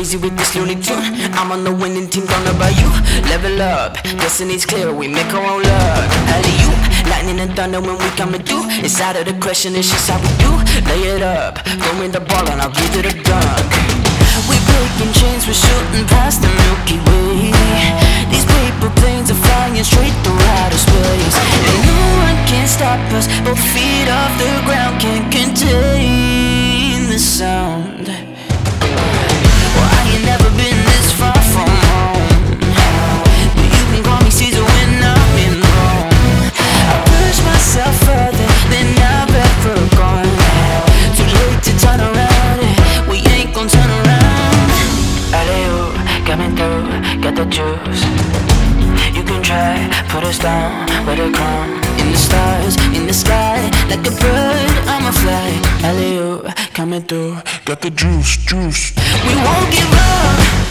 crazy with this Looney Tune. I'm on the winning team, gonna buy you. Level up, destiny's clear, we make our own luck. Alley-oop, lightning and thunder when we coming through. It's out of the question, it's just how we do. Lay it up, throw in the ball and I'll give it a dunk. We breaking chains, we're shooting past the Milky Way. These paper planes are flying straight through outer space, and no one can stop us. Both feet off the ground, can't contain the sound. Well, I ain't never been this far from home, but you can call me Caesar when I'm in Rome. I push myself further than I've ever gone. Too late to turn around, we ain't gon' turn around. Alley-oop, coming through, got the juice. You can try, put us down, where to come. In the stars, in the sky, like a bird, I'ma fly. Alley-oop, coming through, got the juice. We won't give up.